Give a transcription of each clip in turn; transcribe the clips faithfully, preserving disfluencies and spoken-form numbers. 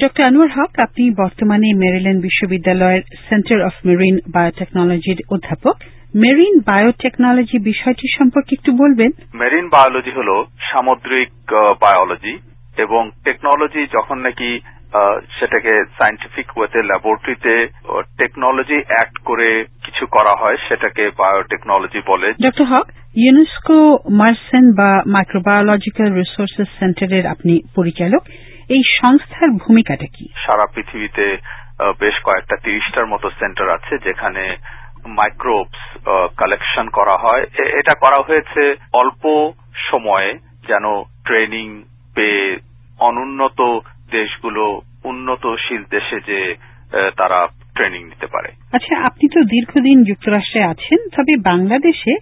Doctor Anwar হক, আপনি বর্তমানে Maryland বিশ্ববিদ্যালয়ের সেন্টার অফ মেরিন বায়োটেকনোলজির অধ্যাপক। মেরিন বায়োটেকনোলজি বিষয়টি সম্পর্কে একটু বলবেন? মেরিন বায়োলজি হল সামুদ্রিক বায়োলজি, এবং টেকনোলজি যখন নাকি সেটাকে সায়েন্টিফিক ওয়েতে ল্যাবরেটরিতে টেকনোলজি অ্যাক্ট করে কিছু করা হয় সেটাকে বায়োটেকনোলজি বলে। ডক্টর হক, ইউনেস্কো মার্সেন বা মাইক্রোবায়োলজিক্যাল রিসোর্সেস সেন্টারের আপনি পরিচালক। এই সংস্থার ভূমিকাটা কি? সারা পৃথিবীতে বেশ কয়েকটা তিরিশটার মতো সেন্টার আছে যেখানে মাইক্রোবস কালেকশন করা হয়। এটা করা হয়েছে অল্প সময়ে যেন ট্রেনিং পেয়ে অনুন্নত দেশগুলো উন্নতশীল দেশে যে তারা ট্রেনিং নিতে পারে। আচ্ছা, আপনি তো দীর্ঘদিন যুক্তরাষ্ট্রে আছেন, তবে বাংলাদেশে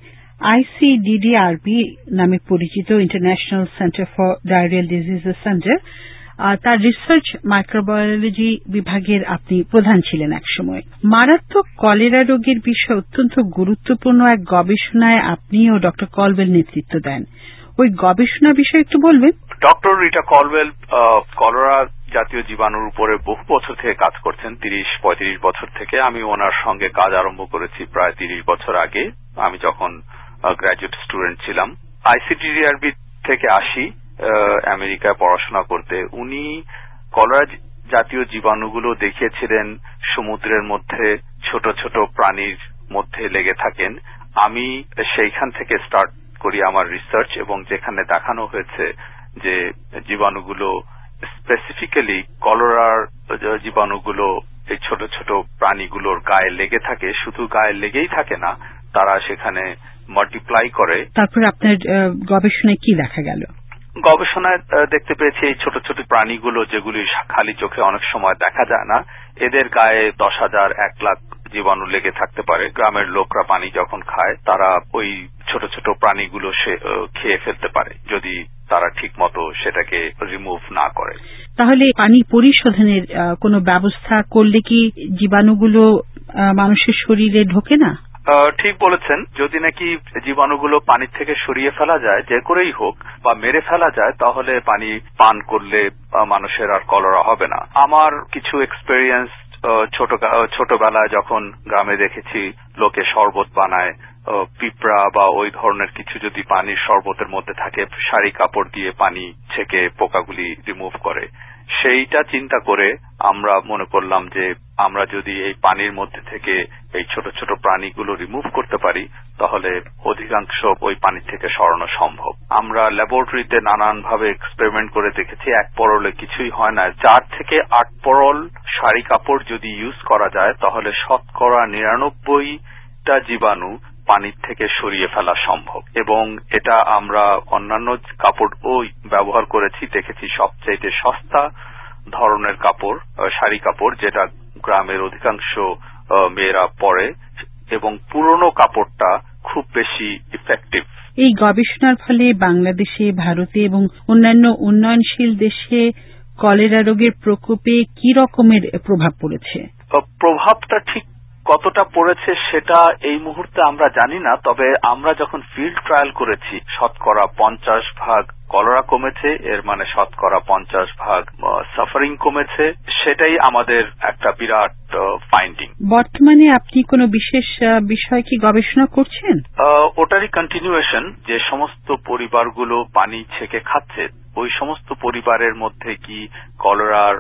আইসিডিডিআরবি নামে পরিচিত international centre for diarrhoeal diseases centre, তার রিসার্চ মাইক্রোবায়োলজি বিভাগের আপনি প্রধান ছিলেন একসময়। মারাত্মক কলেরা রোগের বিষয়ে অত্যন্ত গুরুত্বপূর্ণ এক গবেষণায় আপনি ও ডক্টর কলওয়েল নেতৃত্ব দেন। ওই গবেষণা বিষয়ে একটু বলবেন? ডক্টর রিটা কলওয়েল কলেরা জাতীয় জীবাণুর উপরে বহু বছর থেকে কাজ করছেন, তিরিশ পঁয়ত্রিশ বছর থেকে। আমি ওনার সঙ্গে কাজ আরম্ভ করেছি প্রায় তিরিশ বছর আগে, আমি যখন গ্র্যাজুয়েট স্টুডেন্ট ছিলাম। আইসিডিডিআরবি থেকে আসি আমেরিকায় পড়াশোনা করতে। উনি কলেরা জাতীয় জীবাণুগুলো দেখিয়েছিলেন সমুদ্রের মধ্যে ছোট ছোট প্রাণীর মধ্যে লেগে থাকেন। আমি সেইখান থেকে স্টার্ট করি আমার রিসার্চ, এবং যেখানে দেখানো হয়েছে যে জীবাণুগুলো স্পেসিফিক্যালি কলেরার জীবাণুগুলো এই ছোট ছোট প্রাণীগুলোর গায়ে লেগে থাকে, শুধু গায়ে লেগেই থাকে না, তারা সেখানে মাল্টিপ্লাই করে। তারপর আপনার গবেষণায় কি দেখা গেল? গবেষণায় দেখতে পেয়েছি এই ছোট ছোট প্রাণীগুলো যেগুলি খালি চোখে অনেক সময় দেখা যায় না, এদের গায়ে দশ হাজার এক লাখ জীবাণু লেগে থাকতে পারে। গ্রামের লোকরা পানি যখন খায় তারা ওই ছোট ছোট প্রাণীগুলো সে খেয়ে ফেলতে পারে যদি তারা ঠিক মতো সেটাকে রিমুভ না করে। তাহলে পানি পরিশোধনের কোনো ব্যবস্থা করলে কি জীবাণুগুলো মানুষের শরীরে ঢোকে না? ঠিক বলেছেন, যদি নাকি জীবাণুগুলো পানির থেকে সরিয়ে ফেলা যায়, যে করেই হোক, বা মেরে ফেলা যায়, তাহলে পানি পান করলে মানুষের আর কলেরা হবে না। আমার কিছু এক্সপেরিয়েন্স ছোট ছোটবেলায় যখন গ্রামে দেখেছি লোকে শরবত বানায়, পিঁপড়া বা ওই ধরনের কিছু যদি পানির শরবতের মধ্যে থাকে, শাড়ি কাপড় দিয়ে পানি ছেঁকে পোকাগুলি রিমুভ করে। সেইটা চিন্তা করে আমরা মনে করলাম যে আমরা যদি এই পানির মধ্যে থেকে এই ছোট ছোট প্রাণীগুলো রিমুভ করতে পারি তাহলে অধিকাংশ ওই পানি থেকে সরানো সম্ভব। আমরা ল্যাবরেটরিতে নানানভাবে এক্সপেরিমেন্ট করে দেখেছি, এক পরলে কিছুই হয় না। চার থেকে আট পরল শাড়ি কাপড় যদি ইউজ করা যায় তাহলে শতকরা নিরানব্বইটা জীবাণু পানির থেকে সরিয়ে ফেলা সম্ভব। এবং এটা আমরা অন্যান্য কাপড়ও ব্যবহার করেছি, দেখেছি সবচেয়ে সস্তা ধরনের কাপড় শাড়ি কাপড় যেটা গ্রামের অধিকাংশ মেয়েরা পরে, এবং পুরনো কাপড়টা খুব বেশি ইফেক্টিভ। এই গবেষণার ফলে বাংলাদেশে, ভারতে এবং অন্যান্য উন্নয়নশীল দেশে কলেরা রোগের প্রকোপে কি রকমের প্রভাব পড়েছে? প্রভাবটা ঠিক কতটা পড়েছে সেটা এই মুহূর্তে আমরা জানি না, তবে আমরা যখন ফিল্ড ট্রায়াল করেছি শতকরা পঞ্চাশ ভাগ কলেরা কমেছে, এর মানে শতকরা পঞ্চাশ ভাগ সাফারিং কমেছে। সেটাই আমাদের একটা বিরাট ফাইন্ডিং। বর্তমানে আপনি কোনো বিশেষ বিষয় কি গবেষণা করছেন? ওটারই কন্টিনিউয়েশন, যে সমস্ত পরিবারগুলো পানি ছেঁকে খাচ্ছে ওই সমস্ত পরিবারের মধ্যে কি কলেরার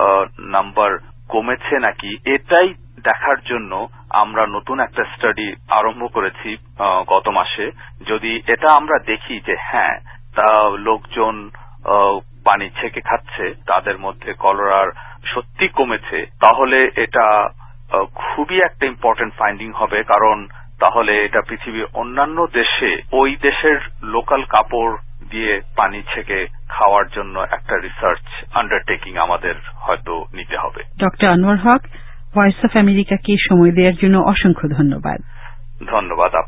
নাম্বার কমেছে নাকি, এটাই দেখার জন্য আমরা নতুন একটা স্টাডি আরম্ভ করেছি গত মাসে। যদি এটা আমরা দেখি যে হ্যাঁ তা লোকজন পানি ছেঁকে খাচ্ছে, তাদের মধ্যে কলেরার সত্যি কমেছে, তাহলে এটা খুবই একটা ইম্পর্টেন্ট ফাইন্ডিং হবে। কারণ তাহলে এটা পৃথিবীর অন্যান্য দেশে ওই দেশের লোকাল কাপড় দিয়ে পানি ছেঁকে খাওয়ার জন্য একটা রিসার্চ আন্ডারটেকিং আমাদের হয়তো নিতে হবে। Doctor Anwar Haque, voice of আমেরিকাকে সময় দেওয়ার জন্য অসংখ্য ধন্যবাদ। ধন্যবাদ।